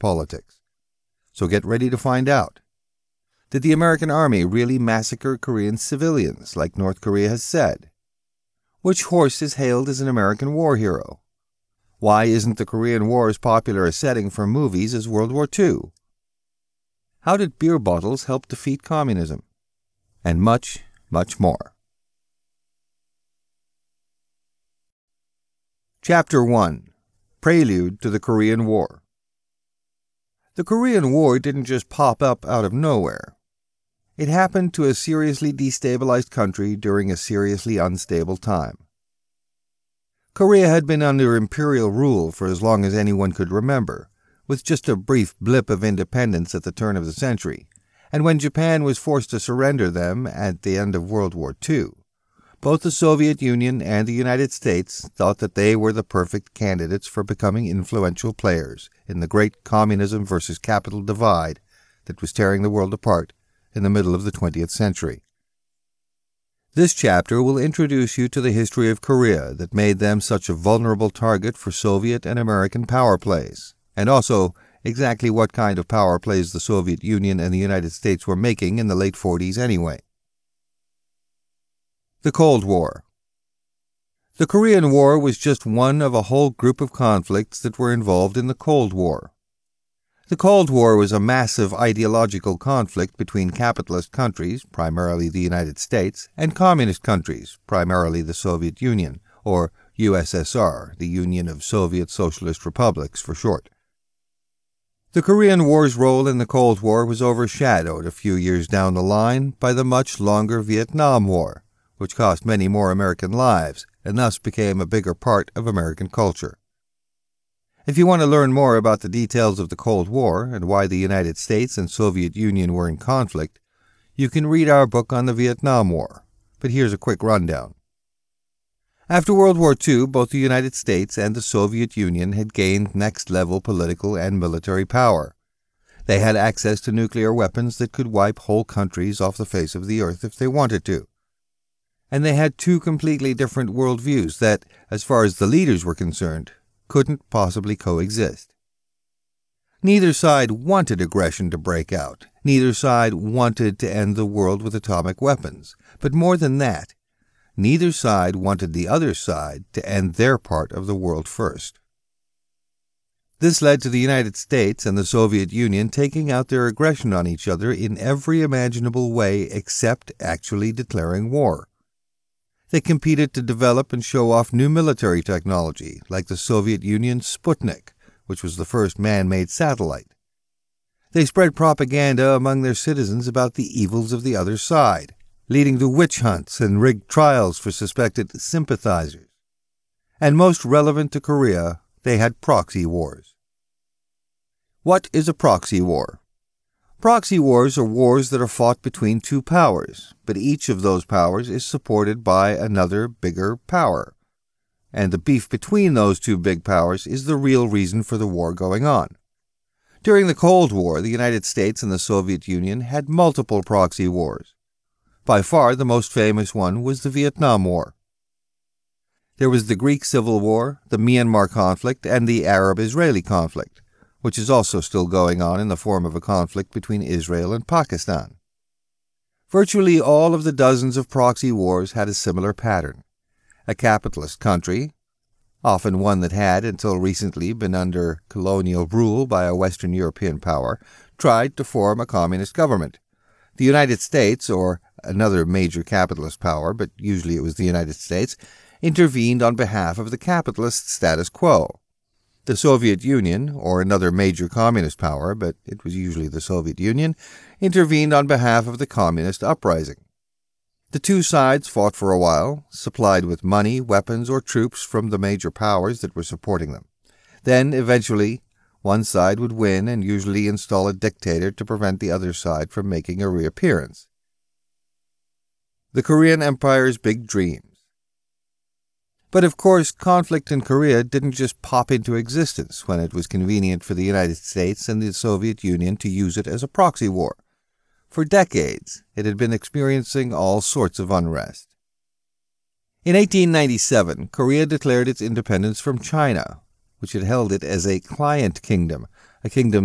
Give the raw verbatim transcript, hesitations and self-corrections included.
politics. So get ready to find out. Did the American Army really massacre Korean civilians, like North Korea has said? Which horse is hailed as an American war hero? Why isn't the Korean War as popular a setting for movies as World War Two? How did beer bottles help defeat communism? And much, much more. Chapter one. Prelude to the Korean War. The Korean War didn't just pop up out of nowhere. It happened to a seriously destabilized country during a seriously unstable time. Korea had been under imperial rule for as long as anyone could remember, with just a brief blip of independence at the turn of the century, and when Japan was forced to surrender them at the end of World War Two. Both the Soviet Union and the United States thought that they were the perfect candidates for becoming influential players in the great communism versus capital divide that was tearing the world apart in the middle of the twentieth century. This chapter will introduce you to the history of Korea that made them such a vulnerable target for Soviet and American power plays, and also exactly what kind of power plays the Soviet Union and the United States were making in the late forties anyway. The Cold War. The Korean War was just one of a whole group of conflicts that were involved in the Cold War. The Cold War was a massive ideological conflict between capitalist countries, primarily the United States, and communist countries, primarily the Soviet Union, or U S S R, the Union of Soviet Socialist Republics for short. The Korean War's role in the Cold War was overshadowed a few years down the line by the much longer Vietnam War, which cost many more American lives and thus became a bigger part of American culture. If you want to learn more about the details of the Cold War and why the United States and Soviet Union were in conflict, you can read our book on the Vietnam War, but here's a quick rundown. After World War Two, both the United States and the Soviet Union had gained next-level political and military power. They had access to nuclear weapons that could wipe whole countries off the face of the earth if they wanted to. And they had two completely different worldviews that, as far as the leaders were concerned, couldn't possibly coexist. Neither side wanted aggression to break out. Neither side wanted to end the world with atomic weapons. But more than that, neither side wanted the other side to end their part of the world first. This led to the United States and the Soviet Union taking out their aggression on each other in every imaginable way except actually declaring war. They competed to develop and show off new military technology, like the Soviet Union's Sputnik, which was the first man-made satellite. They spread propaganda among their citizens about the evils of the other side, leading to witch hunts and rigged trials for suspected sympathizers. And most relevant to Korea, they had proxy wars. What is a proxy war? Proxy wars are wars that are fought between two powers, but each of those powers is supported by another bigger power. And the beef between those two big powers is the real reason for the war going on. During the Cold War, the United States and the Soviet Union had multiple proxy wars. By far the most famous one was the Vietnam War. There was the Greek Civil War, the Myanmar conflict, and the Arab-Israeli conflict, which is also still going on in the form of a conflict between Israel and Pakistan. Virtually all of the dozens of proxy wars had a similar pattern. A capitalist country, often one that had, until recently, been under colonial rule by a Western European power, tried to form a communist government. The United States, or another major capitalist power, but usually it was the United States, intervened on behalf of the capitalist status quo. The Soviet Union, or another major communist power, but it was usually the Soviet Union, intervened on behalf of the communist uprising. The two sides fought for a while, supplied with money, weapons, or troops from the major powers that were supporting them. Then, eventually, one side would win and usually install a dictator to prevent the other side from making a reappearance. The Korean Empire's big dreams. But of course, conflict in Korea didn't just pop into existence when it was convenient for the United States and the Soviet Union to use it as a proxy war. For decades, it had been experiencing all sorts of unrest. In eighteen ninety-seven, Korea declared its independence from China, which had held it as a client kingdom, a kingdom